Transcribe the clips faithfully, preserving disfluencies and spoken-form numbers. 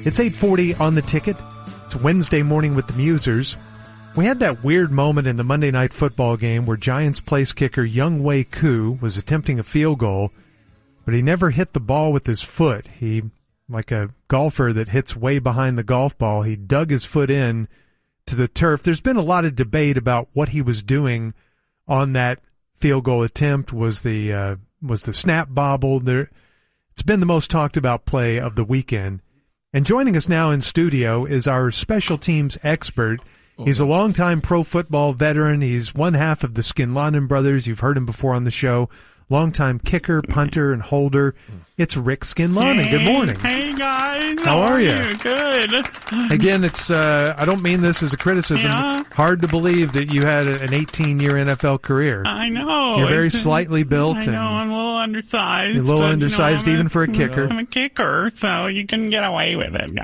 It's eight forty on the ticket. It's Wednesday morning with the Musers. We had that weird moment in the Monday Night Football game where Giants place kicker Younghoe Koo was attempting a field goal, but he never hit the ball with his foot. He, like a golfer that hits way behind the golf ball, he dug his foot in to the turf. There's been a lot of debate about what he was doing on that field goal attempt. Was the uh, was the snap bobble there? It's been the most talked about play of the weekend. And joining us now in studio is our special teams expert. He's a longtime pro football veteran. He's one half of the Skinlonen brothers. You've heard him before on the show. Longtime kicker, punter, and holder. It's Rick Skinlonen. Good morning. Hey, guys. How, How are, are you? you? Good. Again, it's uh, I don't mean this as a criticism. Yeah. Hard to believe that you had an eighteen-year N F L career. I know. You're very it's, slightly built. I know. And I'm a little undersized. You're a little but, undersized you know, even a, for a kicker. I'm a kicker, so you can get away with it,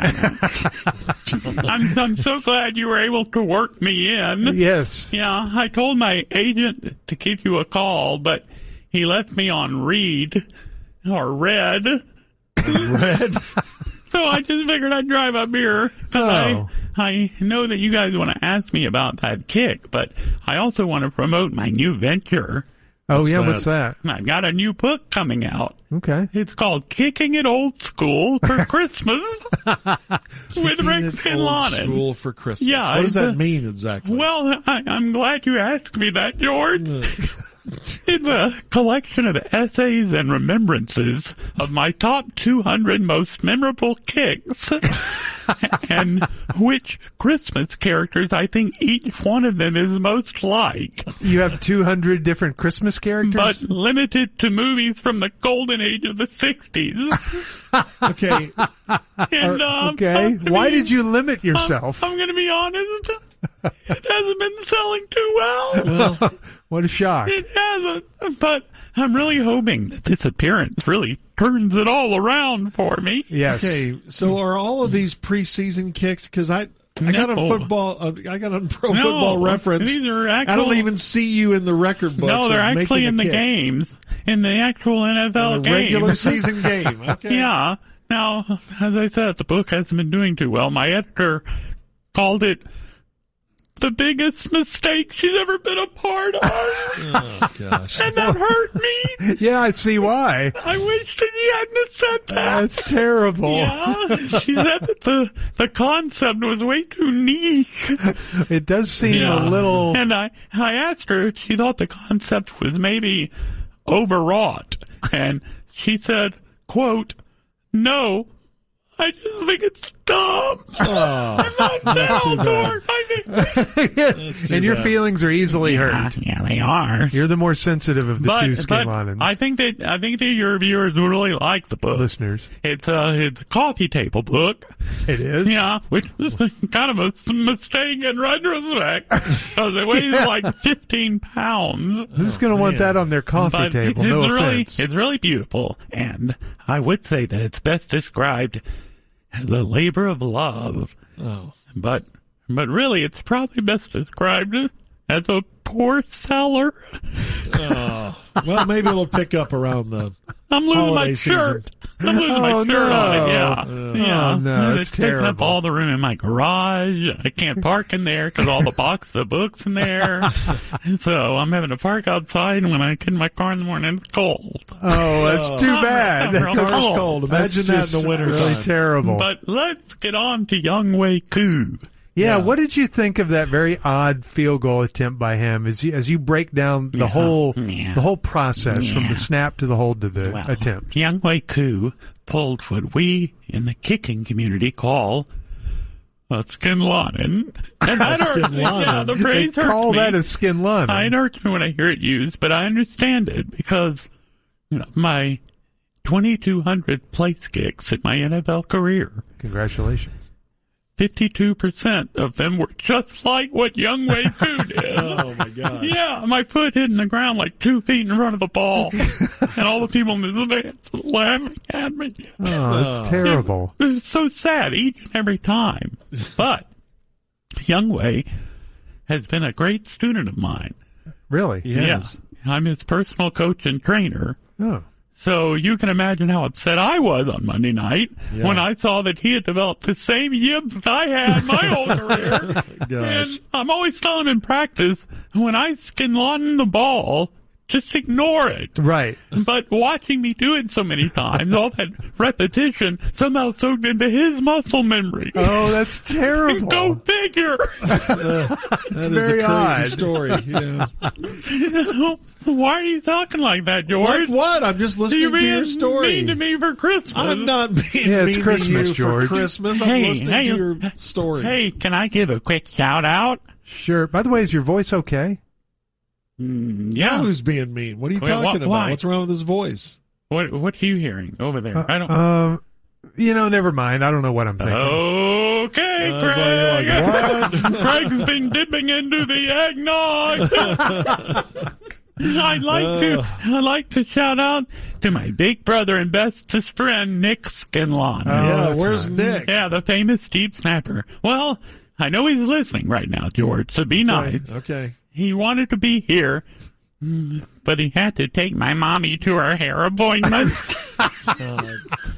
guys. I'm, I'm so glad you were able to work me in. Yes. Yeah, I told my agent to give you a call, but he left me on read or red. Red? So I just figured I'd drive up here. Oh. I, I know that you guys want to ask me about that kick, but I also want to promote my new venture. Oh, What's yeah, that? what's that? I've got a new book coming out. Okay. It's called Kicking It Old School for Christmas with Rick Skinlonen. School for Christmas. Yeah, What does it's that a- mean exactly? Well, I, I'm glad you asked me that, George. It's a collection of essays and remembrances of my top two hundred most memorable kicks and which Christmas characters I think each one of them is most like. You have two hundred different Christmas characters? But limited to movies from the golden age of the sixties. Okay. And, um, okay. I Why mean, did you limit yourself? I'm, I'm going to be honest. It hasn't been selling too well. Well, What a shock. It hasn't. But I'm really hoping that this appearance really turns it all around for me. Yes. okay. So are all of these preseason kicks? Because I, I got No. on football. Uh, I got on Pro No, Football Reference. these are I actual- don't even see you in the record books. No, they're of actually making a in the kick. games, in the actual N F L In a game. regular season game. Okay. Yeah. Now, as I said, the book hasn't been doing too well. My editor called it the biggest mistake she's ever been a part of. Oh gosh. And that hurt me. Yeah, I see why. I wish that you hadn't have said that. That's terrible. Yeah, she said that the the concept was way too niche. It does seem Yeah. a little... And I I asked her if she thought the concept was maybe overwrought, and she said, "quote No, I just think it's dumb." Oh, I'm not that's too down, bad. George. I think and your bad. feelings are easily yeah, hurt. yeah, they are. You're the more sensitive of the But, two but Skinlonens. I think that I think that your viewers will really like the book. Listeners. It's a it's a coffee table book. It is? Yeah, which is kind of a mistake in retrospect because it weighs like fifteen pounds. Who's going to want man. that on their coffee But table? it's No really offense. it's really beautiful, and I would say that it's best described as a labor of love. Oh. But but really, it's probably best described as a poor seller. Oh. Well, maybe it'll pick up around the. I'm losing Holiday my season. shirt. I'm losing my Oh, shirt on no. it. Yeah, Oh, yeah. no, it's it's taking up terrible. all the room in my garage. I can't park in there because all the boxes of books in there. And so I'm having to park outside, and when I get in my car in the morning, it's cold. Oh, that's too I'm- bad. I'm real Car's cold. cold. Imagine that That's in the winter really time. terrible. But let's get on to Younghoe Koo. Yeah, Yeah. what did you think of that very odd field goal attempt by him? As you as you break down the Yeah, whole yeah. the whole process from Yeah. the snap to the hold to the Well, attempt. Younghoe Koo pulled what we in the kicking community call a Skinlonen. And that hurts me. Skinlonen. Yeah, the They phrase hurts call me. that a Skinlonen. It hurts me when I hear it used, but I understand it because you know my twenty-two hundred place kicks in my N F L career, Congratulations. fifty-two percent of them were just like what Younghoe Koo did. Oh my God. Yeah, my foot hitting the ground like two feet in front of the ball, and all the people in the stands laughing at me. Oh, it's terrible. It's so sad each and every time. But Younghoe has been a great student of mine. Really? Yes. Yeah, I'm his personal coach and trainer. Oh. So you can imagine how upset I was on Monday night Yeah. when I saw that he had developed the same yibs that I had my whole career. Gosh. And I'm always telling him in practice, when I skin lawn the ball, just ignore it. Right. But watching me do it so many times, all that repetition somehow soaked into his muscle memory. Oh, that's terrible. Go figure. That is very a crazy odd. story. Yeah. Why are you talking like that, George? Like what? I'm just listening You're to your being story. mean to me for Christmas. I'm not being Yeah, it's mean Christmas, to you George. for Christmas. I'm Hey, listening hey, to your story. Hey, can I give a quick shout out? Sure. By the way, is your voice okay? Mm, Now yeah. who's being mean? What are you Wait, talking what- about? why? What's wrong with his voice? What What are you hearing over there? Uh, I don't. Um, you know, never mind. I don't know what I'm thinking. Okay, Uh, Craig. like, what? Craig's been dipping into the eggnog. I'd like to. I'd like to shout out to my big brother and bestest friend Nick Skinlon. Oh, yeah, that's where's nice. Nick? Yeah, the famous deep snapper. Well, I know he's listening right now, George. So be nice. Okay. He wanted to be here, mm, but he had to take my mommy to her hair appointment. Uh,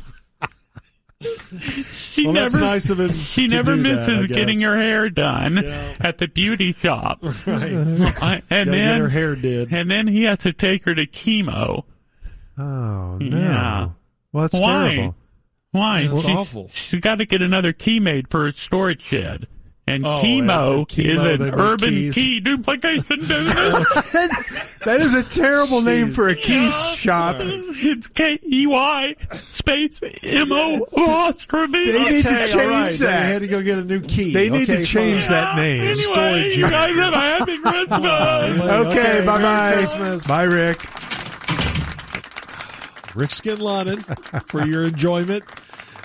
she well, never, that's nice of him. she to never do misses that, I getting guess. her hair done Yeah. at the beauty shop. Right. Uh, and Gotta then get her hair did. and then he has to take her to chemo. Oh, no. Yeah. Well, that's Why? terrible. Why? That's she, awful. She's got to get another key made for her storage shed. And Oh, chemo, and chemo, is they an make urban keys. Oh, key duplication business. That is a terrible name for a key Yeah. shop. It's K E Y space M O apostrophe. They need to Okay, change all right. Then that. I had to go get a new key. They need Okay, to change fine. that name. Anyway, Storage you unit. guys have a happy Christmas. Okay, Okay, bye Merry bye. Christmas. Bye, Rick. Rick Skinlonen for your enjoyment.